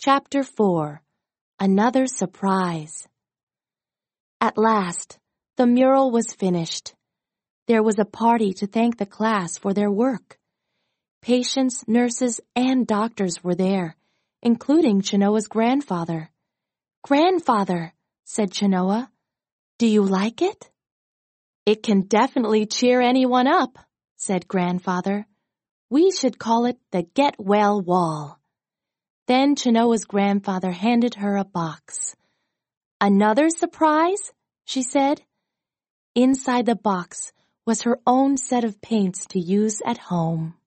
Chapter 4. Another Surprise. At last, the mural was finished. There was a party to thank the class for their work. Patients, nurses, and doctors were there, including Chenoa's grandfather. "Grandfather," said Chenoa, "do you like it?" "It can definitely cheer anyone up," said Grandfather. "We should call it the Get Well Wall." Then Chenoa's grandfather handed her a box. "Another surprise?" she said. Inside the box was her own set of paints to use at home.